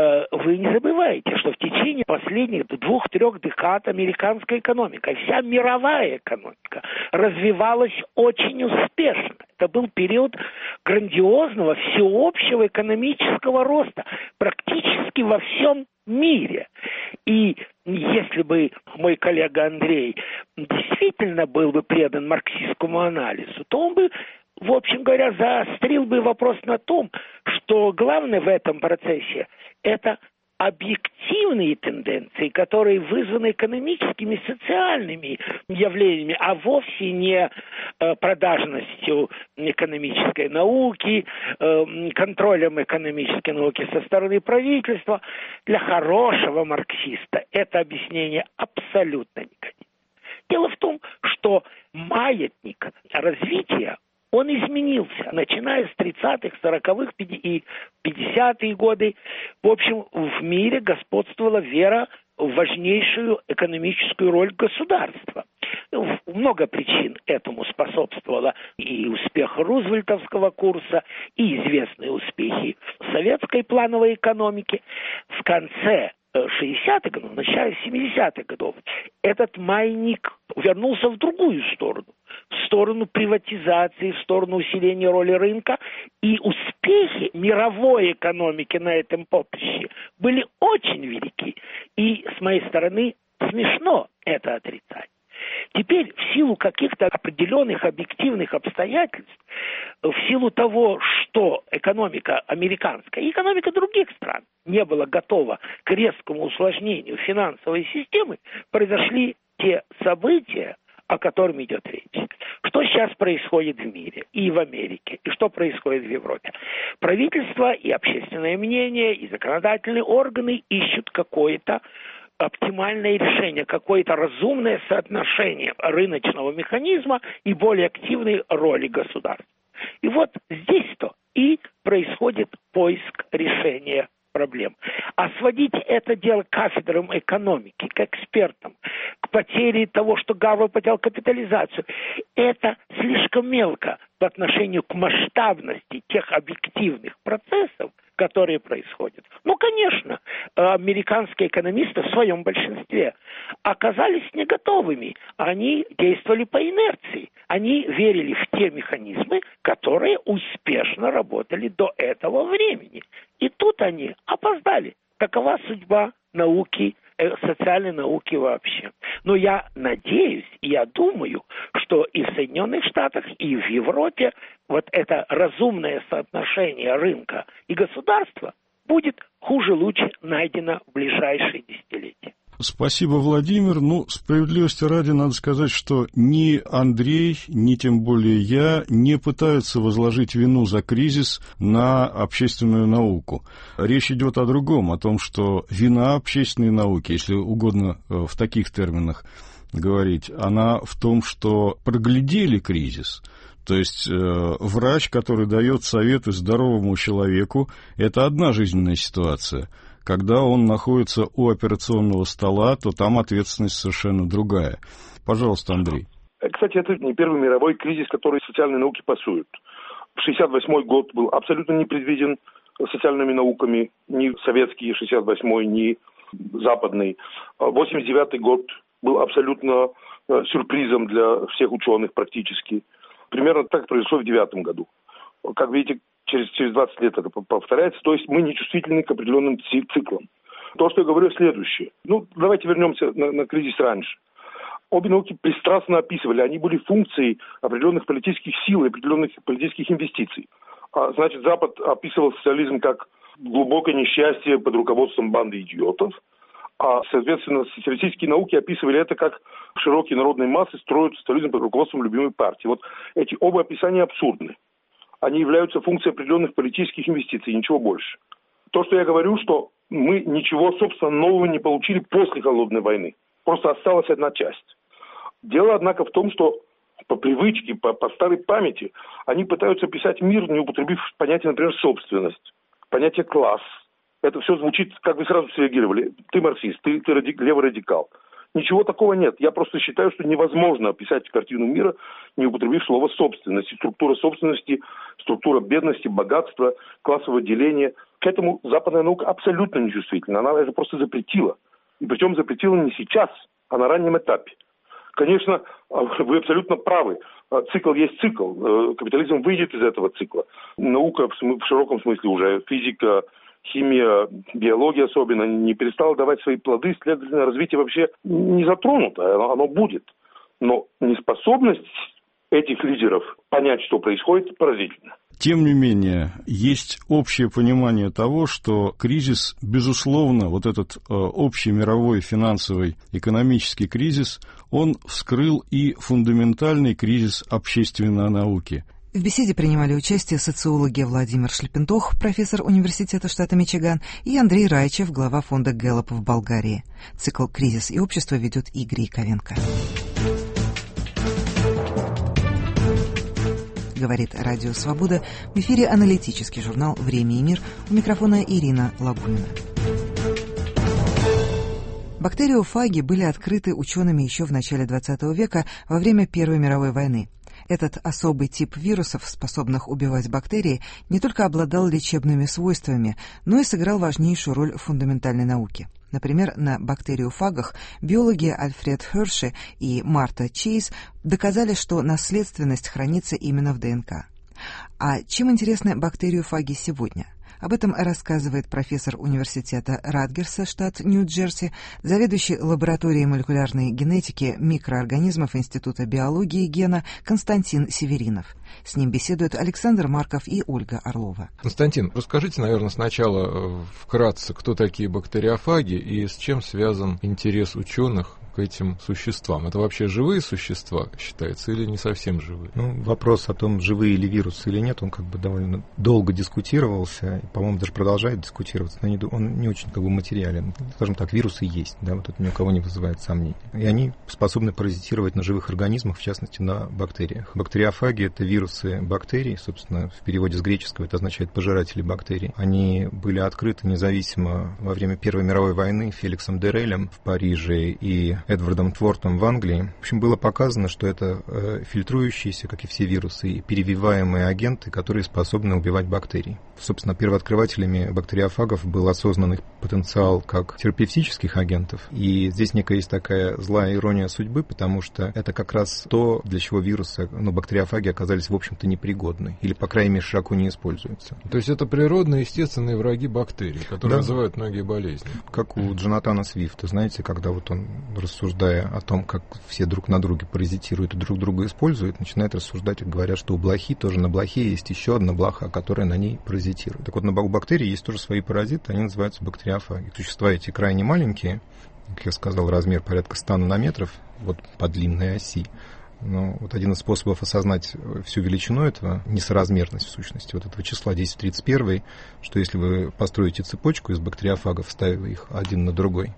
не забываете, что в течение последних 2-3 декад американская экономика, вся мировая экономика развивалась очень успешно. Это был период грандиозного всеобщего экономического роста практически во всем мире. И если бы мой коллега Андрей действительно был бы предан марксистскому анализу, то он бы, в общем говоря, заострил бы вопрос на том, что главное в этом процессе – это объективные тенденции, которые вызваны экономическими, социальными явлениями, а вовсе не продажностью экономической науки, контролем экономической науки со стороны правительства, для хорошего марксиста это объяснение абсолютно не годится. Дело в том, что маятник развития, он изменился, начиная с 30-х, 40-х и 50-е годы. В общем, в мире господствовала вера в важнейшую экономическую роль государства. Много причин этому способствовало. И успех рузвельтовского курса, и известные успехи советской плановой экономики. В конце 60-х годов, в начале 70-х годов этот маятник вернулся в другую сторону. В сторону приватизации, в сторону усиления роли рынка. И успехи мировой экономики на этом поприще были очень велики. И с моей стороны смешно это отрицать. Теперь в силу каких-то определенных объективных обстоятельств, в силу того, что экономика американская и экономика других стран не была готова к резкому усложнению финансовой системы, произошли те события, о котором идет речь. Что сейчас происходит в мире и в Америке, и что происходит в Европе? Правительство и общественное мнение, и законодательные органы ищут какое-то оптимальное решение, какое-то разумное соотношение рыночного механизма и более активной роли государства. И вот здесь-то и происходит поиск решения проблем. А сводить это дело к кафедрам экономики, к экспертам, к потере того, что Гарвард потерял капитализацию, это слишком мелко по отношению к масштабности тех объективных процессов, которые происходят. Ну, конечно, американские экономисты в своем большинстве оказались не готовыми. Они действовали по инерции. Они верили в те механизмы, которые успешно работали до этого времени. И тут они опоздали. Такова судьба науки, социальной науки вообще. Но я надеюсь, я думаю, что и в Соединенных Штатах, и в Европе вот это разумное соотношение рынка и государства будет хуже-лучше найдено в ближайшие десятилетия. Спасибо, Владимир. Ну, справедливости ради надо сказать, что ни Андрей, ни тем более я не пытаются возложить вину за кризис на общественную науку. Речь идет о другом, о том, что вина общественной науки, если угодно в таких терминах говорить, она в том, что проглядели кризис. То есть врач, который дает советы здоровому человеку, это одна жизненная ситуация. Когда он находится у операционного стола, то там ответственность совершенно другая. Пожалуйста, Андрей. Кстати, это не первый мировой кризис, который социальные науки пасуют. 1968 год был абсолютно не предвиден социальными науками, ни советский 68-й, ни западный. 1989 год был абсолютно сюрпризом для всех ученых практически. Примерно так произошло в 2009 году. Как видите, через 20 лет это повторяется, то есть мы не чувствительны к определенным циклам. То, что я говорю, следующее. Ну, давайте вернемся на кризис раньше. Обе науки пристрастно описывали, они были функцией определенных политических сил и определенных политических инвестиций. Значит, Запад описывал социализм как глубокое несчастье под руководством банды идиотов, а, соответственно, социалистические науки описывали это как широкие народные массы строят социализм под руководством любимой партии. Вот эти оба описания абсурдны. Они являются функцией определенных политических инвестиций, ничего больше. То, что я говорю, что мы ничего, собственно, нового не получили после Холодной войны. Просто осталась одна часть. Дело, однако, в том, что по привычке, по старой памяти, они пытаются писать мир, не употребив понятие, например, собственность, понятие класс. Это все звучит, как вы сразу среагировали. Ты марксист, ты левый радикал. Ничего такого нет. Я просто считаю, что невозможно описать картину мира, не употребив слово собственность. Структура собственности, структура бедности, богатства, классового деления. К этому западная наука абсолютно нечувствительна. Она это просто запретила. И причем запретила не сейчас, а на раннем этапе. Конечно, вы абсолютно правы. Цикл есть цикл. Капитализм выйдет из этого цикла. Наука в широком смысле уже, физика, химия, биология особенно, не перестала давать свои плоды, следовательно, развитие вообще не затронуто, оно будет. Но неспособность этих лидеров понять, что происходит, поразительно. Тем не менее, есть общее понимание того, что кризис, безусловно, вот этот общий мировой финансовый экономический кризис, он вскрыл и фундаментальный кризис общественной науки. В беседе принимали участие социологи Владимир Шлепентох, профессор Университета штата Мичиган, и Андрей Райчев, глава фонда Гэллап в Болгарии. Цикл «Кризис и общество» ведет Игорь Яковенко. Говорит Радио Свобода. В эфире аналитический журнал «Время и мир». У микрофона Ирина Лагунина. Бактериофаги были открыты учеными еще в начале XX века во время Первой мировой войны. Этот особый тип вирусов, способных убивать бактерии, не только обладал лечебными свойствами, но и сыграл важнейшую роль в фундаментальной науке. Например, на бактериофагах биологи Альфред Херши и Марта Чейз доказали, что наследственность хранится именно в ДНК. А чем интересны бактериофаги сегодня? Об этом рассказывает профессор университета Радгерса, штат Нью-Джерси, заведующий лабораторией молекулярной генетики микроорганизмов Института биологии и гена Константин Северинов. С ним беседуют Александр Марков и Ольга Орлова. Константин, расскажите, наверное, сначала вкратце, кто такие бактериофаги и с чем связан интерес ученых к этим существам. Это вообще живые существа, считается, или не совсем живые? Вопрос о том, живые ли вирусы или нет, он довольно долго дискутировался, и, по-моему, даже продолжает дискутироваться, но он не очень материален. Скажем так, вирусы есть, вот это ни у кого не вызывает сомнений. И они способны паразитировать на живых организмах, в частности, на бактериях. Бактериофаги — это вирусы бактерий, собственно, в переводе с греческого это означает «пожиратели бактерий». Они были открыты независимо во время Первой мировой войны Феликсом Дерелем в Париже и Эдвардом Твортом в Англии. В общем, было показано, что это фильтрующиеся, как и все вирусы, и перевиваемые агенты, которые способны убивать бактерии. Собственно, первооткрывателями бактериофагов был осознанный потенциал как терапевтических агентов. И здесь некая есть такая злая ирония судьбы, потому что это как раз то, для чего вирусы, бактериофаги оказались, в общем-то, непригодны. Или, по крайней мере, широко не используются. То есть это природные, естественные враги бактерий, которые вызывают многие болезни. Как у Джонатана Свифта, знаете, когда он, рассуждая о том, как все друг на друге паразитируют и друг друга используют, начинает рассуждать и говорят, что у блохи тоже на блохе есть еще одна блоха, которая на ней паразитирует. Так вот, у бактерий есть тоже свои паразиты, они называются бактериофаги. Существа эти крайне маленькие, как я сказал, размер порядка 100 нанометров по длинной оси. Но один из способов осознать всю величину этого, несоразмерность в сущности, этого числа 10 в 31, что если вы построите цепочку из бактериофагов, ставя их один на другой,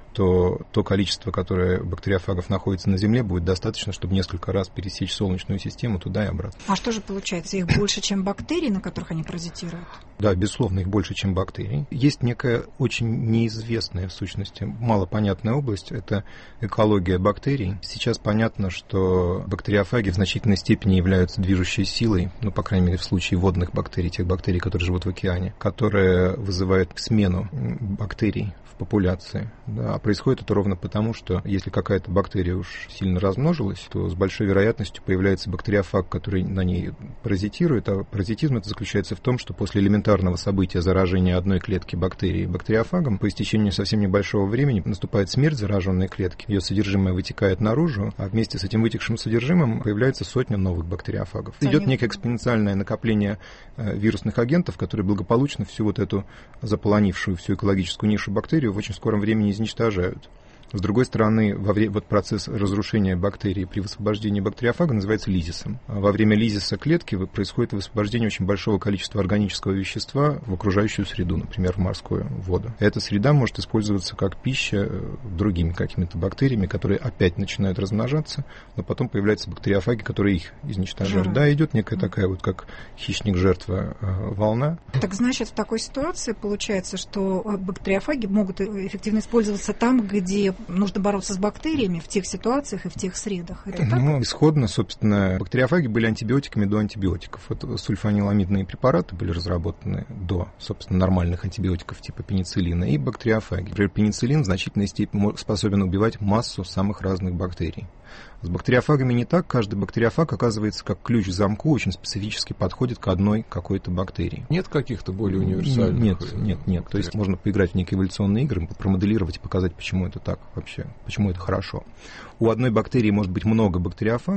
то количество, которое бактериофагов находится на Земле, будет достаточно, чтобы несколько раз пересечь Солнечную систему туда и обратно. А что же получается, их больше, чем бактерий, на которых они паразитируют? Да, безусловно, их больше, чем бактерий. Есть некая очень неизвестная, в сущности, малопонятная область, это экология бактерий. Сейчас понятно, что бактериофаги в значительной степени являются движущей силой, по крайней мере, в случае водных бактерий, тех бактерий, которые живут в океане, которые вызывают смену бактерий в популяции. Да, а происходит это ровно потому, что если какая-то бактерия уж сильно размножилась, то с большой вероятностью появляется бактериофаг, который на ней паразитирует, а паразитизм это заключается в том, что после элементарного события заражения одной клетки бактерией бактериофагом, по истечению совсем небольшого времени наступает смерть зараженной клетки, ее содержимое вытекает наружу, а вместе с этим вытекшим содержимым появляется сотня новых бактериофагов. Идет некое экспоненциальное накопление вирусных агентов, которые благополучно всю эту заполонившую всю экологическую нишу бактерию в очень скором времени изничтожают. С другой стороны, процесс разрушения бактерий при высвобождении бактериофага называется лизисом. Во время лизиса клетки происходит высвобождение очень большого количества органического вещества в окружающую среду, например, в морскую воду. Эта среда может использоваться как пища другими какими-то бактериями, которые опять начинают размножаться, но потом появляются бактериофаги, которые их изничтожают. Да, идет некая такая как хищник-жертва волна. Так значит, в такой ситуации получается, что бактериофаги могут эффективно использоваться там, где нужно бороться с бактериями, в тех ситуациях и в тех средах. Это так? Исходно, собственно, бактериофаги были антибиотиками до антибиотиков. Сульфаниламидные препараты были разработаны до, собственно, нормальных антибиотиков типа пенициллина и бактериофаги. Например, пенициллин в значительной степени способен убивать массу самых разных бактерий. С бактериофагами не так. Каждый бактериофаг оказывается как ключ к замку, очень специфически подходит к одной какой-то бактерии. Нет каких-то более универсальных? Нет. То есть можно поиграть в некие эволюционные игры, промоделировать и показать, почему это так вообще, почему это хорошо. У одной бактерии может быть много бактериофагов,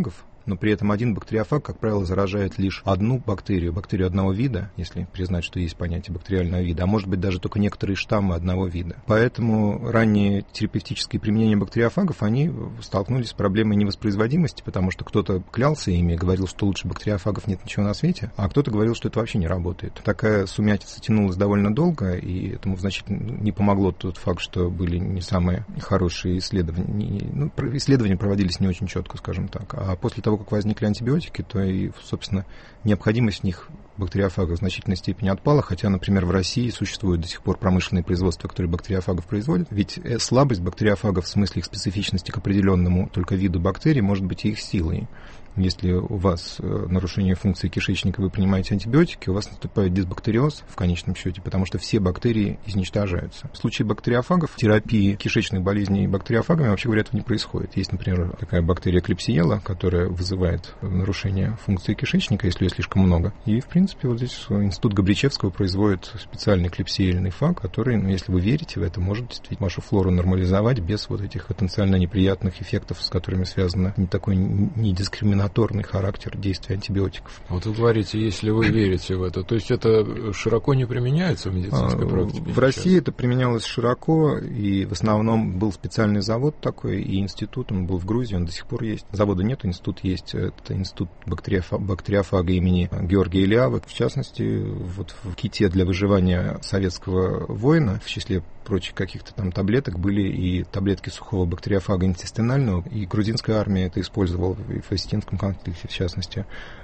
но при этом один бактериофаг, как правило, заражает лишь одну бактерию одного вида, если признать, что есть понятие бактериального вида, а может быть даже только некоторые штаммы одного вида. Поэтому ранние терапевтические применения бактериофагов, они столкнулись с проблемой невоспроизводимости, потому что кто-то клялся ими и говорил, что лучше бактериофагов нет ничего на свете, а кто-то говорил, что это вообще не работает. Такая сумятица тянулась довольно долго, и этому значительно не помогло тот факт, что были не самые хорошие исследования. Ну, исследования проводились не очень четко, скажем так. А после того, как возникли антибиотики, то и, собственно, необходимость в них бактериофагов в значительной степени отпала, хотя, например, в России существует до сих пор промышленное производство, которое бактериофагов производит. Ведь слабость бактериофагов в смысле их специфичности к определенному только виду бактерий может быть и их силой. Если у вас нарушение функции кишечника, вы принимаете антибиотики, у вас наступает дисбактериоз в конечном счете, потому что все бактерии изничтожаются. В случае бактериофагов терапии кишечных болезней бактериофагами, вообще говоря, этого не происходит. Есть, например, такая бактерия клепсиела, которая вызывает нарушение функции кишечника, если ее слишком много. И, в принципе, вот здесь институт Габричевского производит специальный клепсиельный фаг, который, ну, если вы верите в это, может действительно вашу флору нормализовать без вот этих потенциально неприятных эффектов, с которыми связано не такой недискриминационный характер действия антибиотиков. Вот вы говорите, если вы верите в это, то есть это широко не применяется в медицинской практике? В России это применялось широко, и в основном был специальный завод такой, и институт, он был в Грузии, он до сих пор есть. Завода нет, институт есть, это институт бактериофага имени Георгия Илиавы. В частности, вот в ките для выживания советского воина, в числе прочих каких-то там таблеток, были и таблетки сухого бактериофага интестинального, и грузинская армия это использовала и в осетинском конфликте, в частности,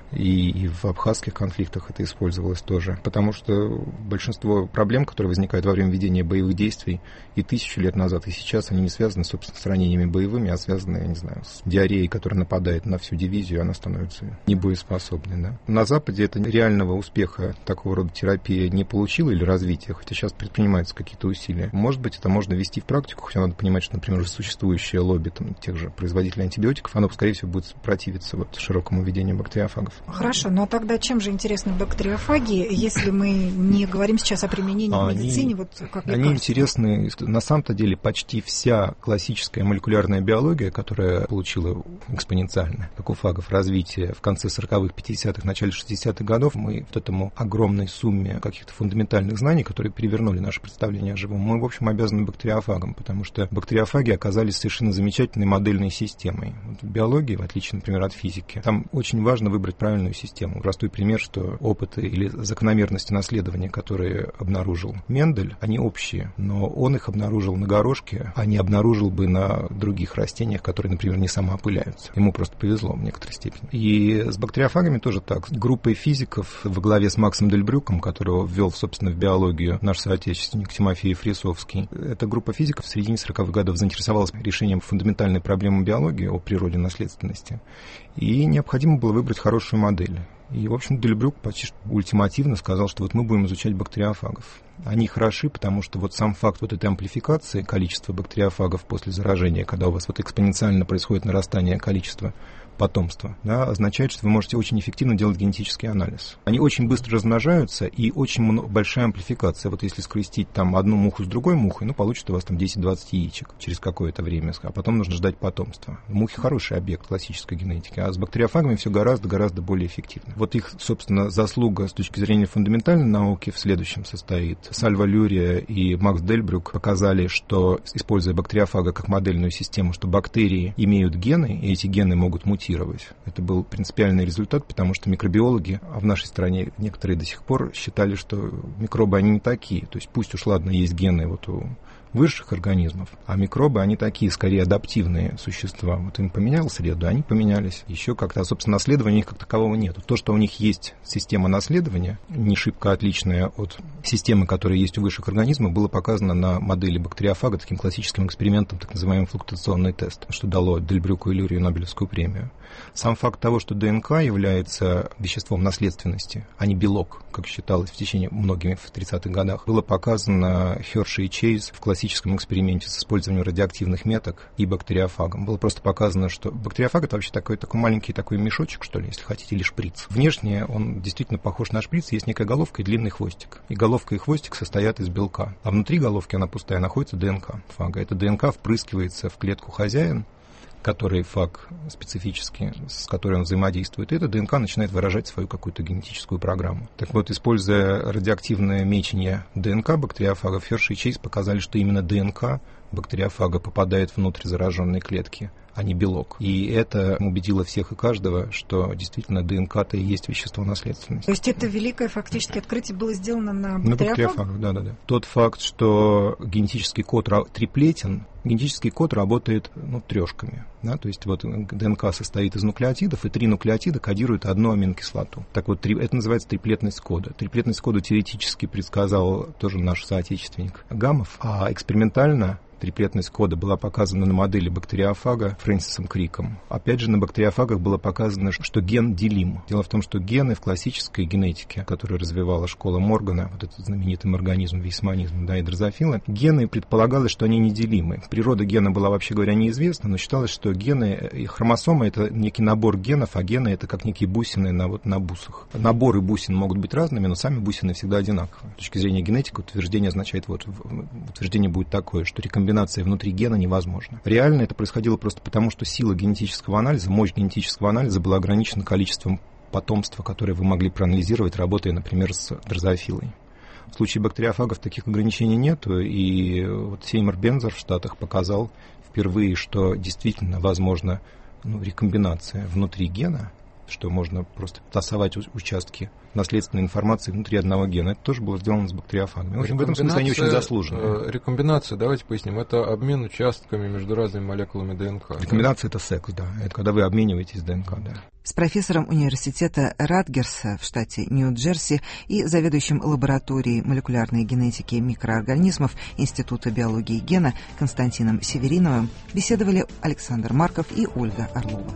и в абхазских конфликтах это использовалось тоже. Потому что большинство проблем, которые возникают во время ведения боевых действий и 1000 лет назад, и сейчас, они не связаны, собственно, с ранениями боевыми, а связаны, я не знаю, с диареей, которая нападает на всю дивизию, и она становится небоеспособной. Да? На Западе это реального успеха такого рода терапия не получила или развития, хотя сейчас предпринимаются какие-то усилия. Может быть, это можно ввести в практику, хотя надо понимать, что, например, существующее лобби там, тех же производителей антибиотиков, оно, скорее всего, будет противиться вот широкому введению бактериофагов. Хорошо, но тогда чем же интересны бактериофаги, если мы не говорим сейчас о применении в медицине, вот как лекарство? Они интересны, на самом-то деле, почти вся классическая молекулярная биология, которая получила экспоненциально, как у фагов, развитие в конце 40-х, 50-х, начале 60-х годов, мы вот этому огромной сумме каких-то фундаментальных знаний, которые перевернули наше представление о живом, мы, в общем, обязаны бактериофагам, потому что бактериофаги оказались совершенно замечательной модельной системой. Вот в биологии, в отличие, например, от физики, там очень важно выбрать правильную систему. Простой пример, что опыты или закономерности наследования, которые обнаружил Мендель, они общие, но он их обнаружил на горошке, а не обнаружил бы на других растениях, которые, например, не самоопыляются. Ему просто повезло в некоторой степени. И с бактериофагами тоже так. Группой физиков во главе с Максом Дельбрюком, которого ввел, собственно, в биологию наш соотечественник Тимофей Фрисовский, эта группа физиков в середине 40-х годов заинтересовалась решением фундаментальной проблемы биологии о природе наследственности. И необходимо было выбрать хорошую модель. И, в общем, Дельбрюк почти ультимативно сказал, что вот мы будем изучать бактериофагов. Они хороши, потому что вот сам факт вот этой амплификации количества бактериофагов после заражения, когда у вас вот экспоненциально происходит нарастание количества потомства, да, означает, что вы можете очень эффективно делать генетический анализ. Они очень быстро размножаются и очень большая амплификация. Вот если скрестить там одну муху с другой мухой, ну, получится у вас там 10-20 яичек через какое-то время, а потом нужно ждать потомства. Мухи хороший объект классической генетики, а с бактериофагами все гораздо более эффективно. Вот их, собственно, заслуга с точки зрения фундаментальной науки в следующем состоит. Сальва Люрия и Макс Дельбрюк показали, что, используя бактериофага как модельную систему, что бактерии имеют гены, и эти гены могут мутировать. Это был принципиальный результат, потому что микробиологи, а в нашей стране некоторые до сих пор считали, что микробы, они не такие. То есть пусть уж, ладно, есть гены вот у высших организмов, а микробы, они такие, скорее, адаптивные существа. Вот им поменял среду, они поменялись. Еще как-то, собственно, наследования у них как такового нет. То, что у них есть система наследования, не шибко отличная от системы, которая есть у высших организмов, было показано на модели бактериофага таким классическим экспериментом, так называемый флуктуационный тест, что дало Дельбрюку и Люрию Нобелевскую премию. Сам факт того, что ДНК является веществом наследственности, а не белок, как считалось в течение многими в 30-х годах, было показано Херши и Чейз в классическом эксперименте с использованием радиоактивных меток и бактериофагом. Было просто показано, что бактериофаг — это вообще такой маленький такой мешочек, что ли, если хотите, или шприц. Внешне он действительно похож на шприц, есть некая головка и длинный хвостик. И головка и хвостик состоят из белка. А внутри головки, она пустая, находится ДНК фага. Эта ДНК впрыскивается в клетку хозяин, который фаг специфический, с которым он взаимодействует, и эта ДНК начинает выражать свою какую-то генетическую программу. Так вот, используя радиоактивное мечение ДНК бактериофагов, Херши и Чейз показали, что именно ДНК бактериофага попадает внутрь зараженной клетки, а не белок. И это убедило всех и каждого, что действительно ДНК-то и есть вещество наследственности. То есть это великое фактически открытие было сделано на бактериофагах? Да. Тот факт, что генетический код триплетен, генетический код работает трешками. Да? То есть вот ДНК состоит из нуклеотидов, и 3 нуклеотида кодируют одну аминокислоту. Так вот, это называется триплетность кода. Триплетность кода теоретически предсказал тоже наш соотечественник Гамов, а экспериментально триплетность кода была показана на модели бактериофага Фрэнсисом Криком. Опять же, на бактериофагах было показано, что ген делим. Дело в том, что гены в классической генетике, которую развивала школа Моргана, вот этот знаменитый морганизм, вейсманизм, и дрозофила, гены предполагалось, что они неделимы. Природа гена была, вообще говоря, неизвестна, но считалось, что гены и хромосомы — это некий набор генов, а гены — это как некие бусины на бусах. Наборы бусин могут быть разными, но сами бусины всегда одинаковые. С точки зрения генетики утверждение означает, утверждение будет такое, что рекомбинация внутри гена невозможна. Реально это происходило просто потому, что сила генетического анализа, мощь генетического анализа была ограничена количеством потомства, которое вы могли проанализировать, работая, например, с дрозофилой. В случае бактериофагов таких ограничений нет, и вот Сеймур Бензер в Штатах показал впервые, что действительно возможна рекомбинация внутри гена, что можно просто тасовать участки наследственной информации внутри одного гена. Это тоже было сделано с бактериофагами. В общем, в этом смысле они очень заслужены. Рекомбинация, давайте поясним, это обмен участками между разными молекулами ДНК. Рекомбинация — это секс, да. Это когда вы обмениваетесь ДНК, да. С профессором университета Ратгерса в штате Нью-Джерси и заведующим лабораторией молекулярной генетики микроорганизмов Института биологии и гена Константином Севериновым беседовали Александр Марков и Ольга Орлова.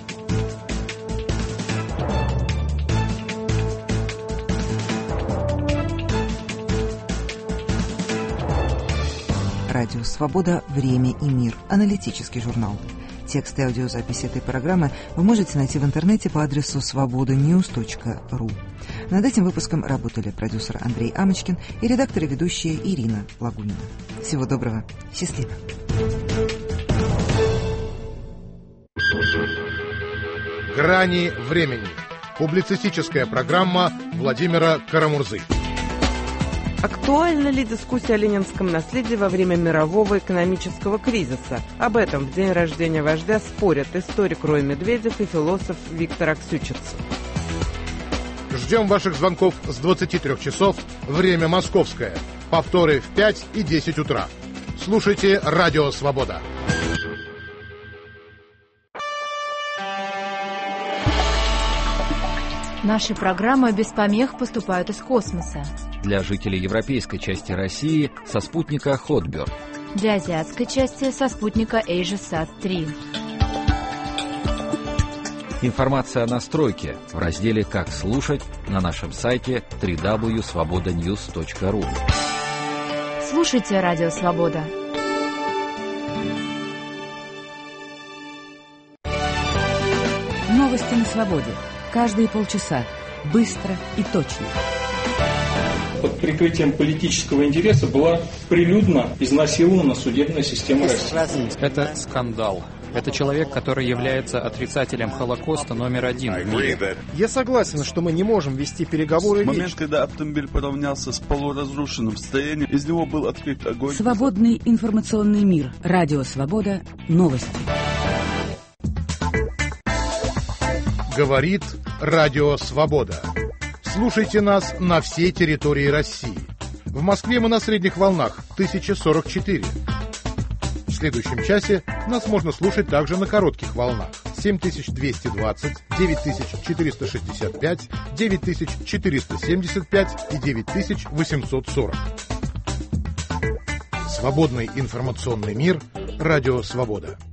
Радио «Свобода. Время и мир». Аналитический журнал. Текст и аудиозапись этой программы вы можете найти в интернете по адресу svobodanews.ru. Над этим выпуском работали продюсер Андрей Амочкин и редактор и ведущая Ирина Лагунина. Всего доброго. Счастливо. «Грани времени». Публицистическая программа Владимира Карамурзы. Актуальна ли дискуссия о ленинском наследии во время мирового экономического кризиса? Об этом в день рождения вождя спорят историк Рой Медведев и философ Виктор Аксючиц. Ждем ваших звонков с 23 часов, время московское. Повторы в 5 и 10 утра. Слушайте «Радио Свобода». Наши программы без помех поступают из космоса. Для жителей европейской части России со спутника Хотберг. Для азиатской части со спутника AsiaSat-3. Информация о настройке в разделе «Как слушать» на нашем сайте www.svobodanews.ru. Слушайте «Радио Свобода». Новости на свободе. Каждые полчаса. Быстро и точно. Под прикрытием политического интереса была прилюдно изнасилована судебная система России. Это скандал. Это человек, который является отрицателем Холокоста номер 1 в мире. Я согласен, что мы не можем вести переговоры. В момент, когда автомобиль поравнялся с полуразрушенным строением, из него был открыт огонь. Свободный информационный мир. Радио Свобода. Новости. Говорит Радио Свобода. Слушайте нас на всей территории России. В Москве мы на средних волнах 1044. В следующем часе нас можно слушать также на коротких волнах 7220, 9465, 9475 и 9840. Свободный информационный мир. Радио Свобода.